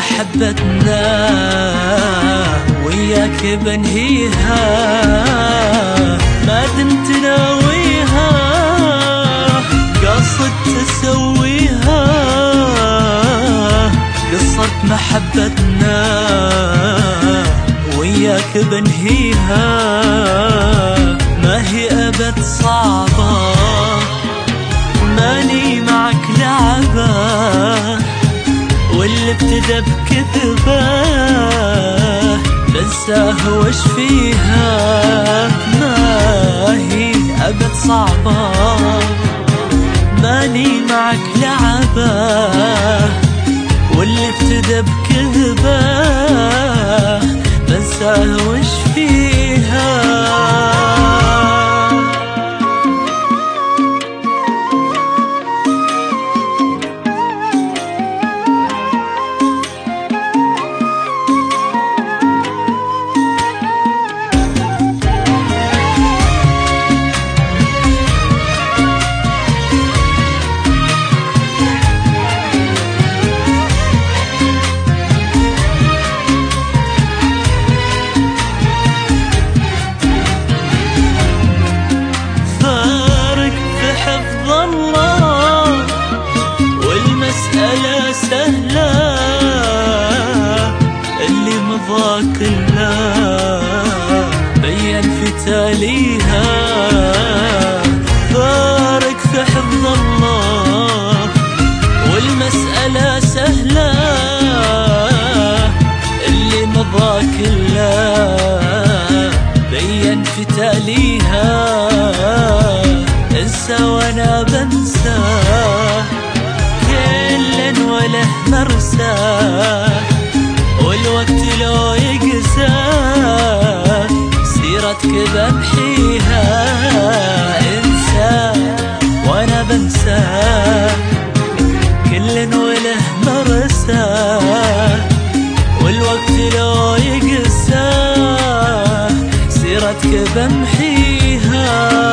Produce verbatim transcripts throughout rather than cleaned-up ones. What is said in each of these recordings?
محبتنا وياك بنهيها، ما دمت ناويها قاصد تسويها. قصة محبتنا وياك بنهيها، ما هي أبد صعبة، ماني معك لعبة، واللي ابتدى بكذبة بنساه وش فيها. ما هي أبد صعبة، ماني معك لعبة، واللي ابتدى بكذبة بنساه وش فيها. سهلة اللي مضى كلها بين في تاليها. بارك في حفظ الله والمسألة سهلة اللي مضى كلها بين في تاليها. انسى وانا بنسى وله مرسى، والوقت لو يقسى سيرتك بمحيها. انسى وانا بنسى كل وله مرسى، والوقت لو يقسى سيرتك بمحيها.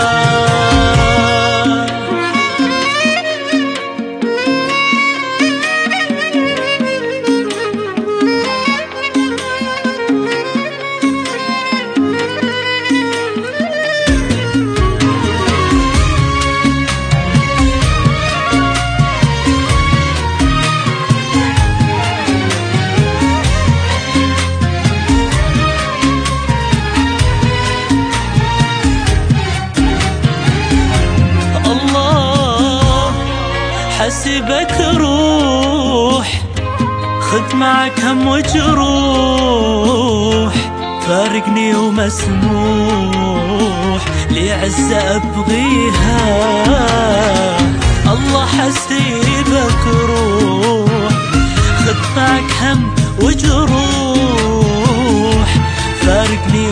حسبك روح خذ معك هم وجروح، فارقني ومسموح لي عزة أبغيها. الله حسيبك روح خذ معك هم وجروح، فارقني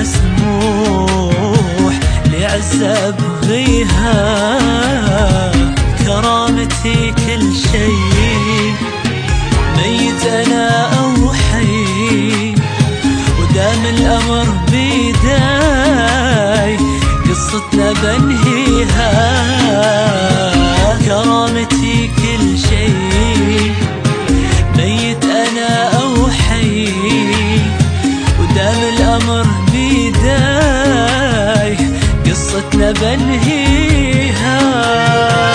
ومسموح لي عزة أبغيها. كرامتي كل شي ميت أنا أو حي، ودام الأمر بيداي قصتنا بنهيها. كرامتي كل شي ميت أنا أو حي، ودام الأمر بيداي قصتنا بنهيها.